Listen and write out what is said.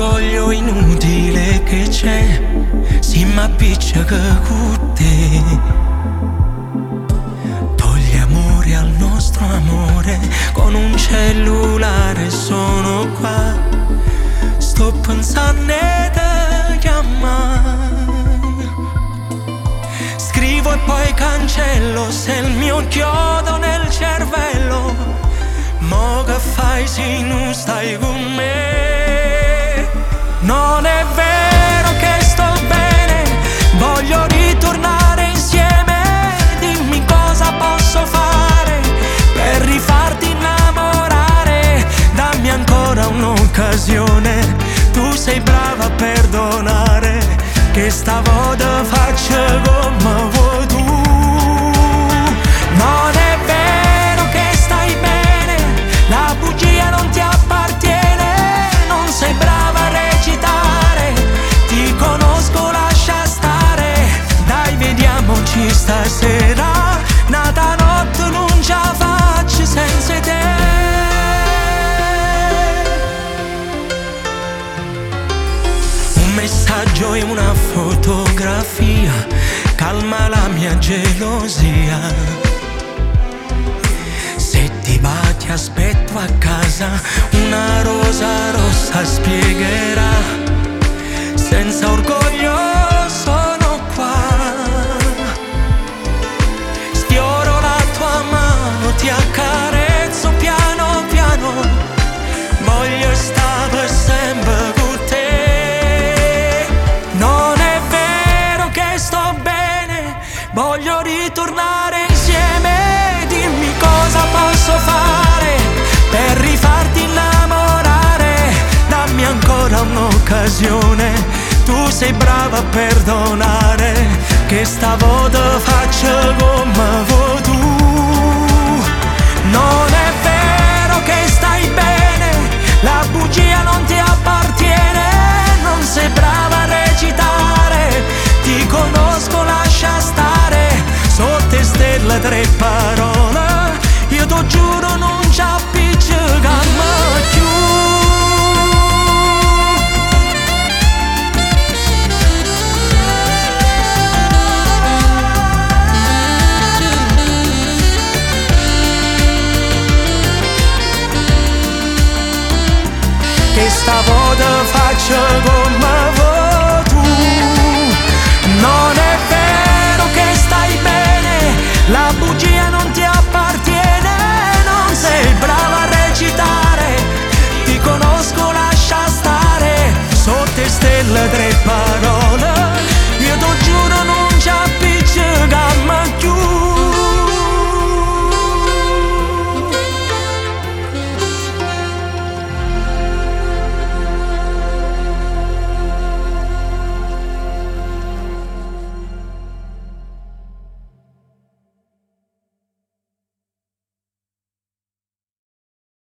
orgoglio inutile che c'è si m'appiccica con te. Togli amore al nostro amore, con un cellulare sono qua. Sto pensando di chiamare, scrivo e poi cancello, se il mio chiodo nel cervello. Mo che fai se non stai con me? Non è vero che sto bene, voglio ritornare insieme. Dimmi cosa posso fare per rifarti innamorare. Dammi ancora un'occasione, tu sei brava a perdonare, che stavolta faccio come vuoi tu. Non è vero che stai bene, la bugia non ti appartiene, non sei brava a recitare, ti conosco, lascia stare. Dai, vediamoci stasera, nata notte non ce la faccio senza te. Un messaggio e una fotografia calma la mia gelosia. Se ti va ti aspetto a casa, una rosa rossa spiegherà. Senza orgoglio sono qua, sfioro la tua mano, ti accarezzo piano piano, voglio stare sempre con te. Non è vero che sto bene, voglio ritornare insieme. Dimmi cosa posso fare per rifarti innamorare. Dammi ancora un'occasione, tu sei brava a perdonare, che stavolta faccio come vuoi tu. Non è vero che stai bene, la bugia non ti